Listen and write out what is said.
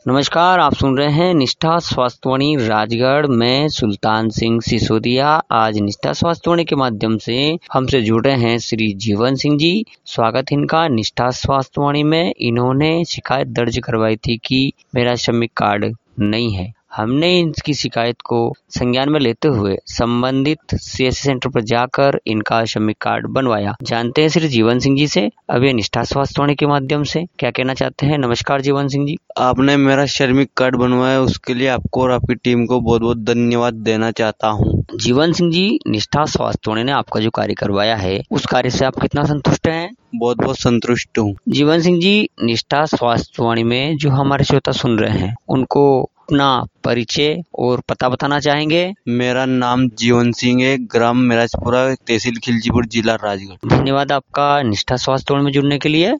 नमस्कार, आप सुन रहे हैं निष्ठा स्वास्थ्यवाणी राजगढ़ में सुल्तान सिंह सिसोदिया। आज निष्ठा स्वास्थ्यवाणी के माध्यम से हमसे जुड़ रहे हैं श्री जीवन सिंह जी। स्वागत है इनका निष्ठा स्वास्थ्यवाणी में। इन्होंने शिकायत दर्ज करवाई थी कि मेरा श्रमिक कार्ड नहीं है। हमने इनकी शिकायत को संज्ञान में लेते हुए संबंधित सीएससी सेंटर पर जाकर इनका श्रमिक कार्ड बनवाया। जानते हैं श्री जीवन सिंह जी से। अब ये निष्ठा स्वास्थ्यवाणी के माध्यम से क्या कहना चाहते हैं। नमस्कार जीवन सिंह जी। आपने मेरा श्रमिक कार्ड बनवाया, उसके लिए आपको और आपकी टीम को बहुत बहुत धन्यवाद देना चाहता हूँ। जीवन सिंह जी, निष्ठा स्वास्थ्यवाणी ने आपका जो कार्य करवाया है उस कार्य से आप कितना संतुष्ट हैं। बहुत बहुत संतुष्ट हूँ। जीवन सिंह जी, निष्ठा स्वास्थ्यवाणी में जो हमारे श्रोता सुन रहे हैं उनको अपना परिचय और पता बताना चाहेंगे। मेरा नाम जीवन सिंह है, ग्राम मिराजपुरा, तहसील खिलचीपुर, जिला राजगढ़। धन्यवाद आपका निष्ठा स्वास्थ्यवाणी में जुड़ने के लिए।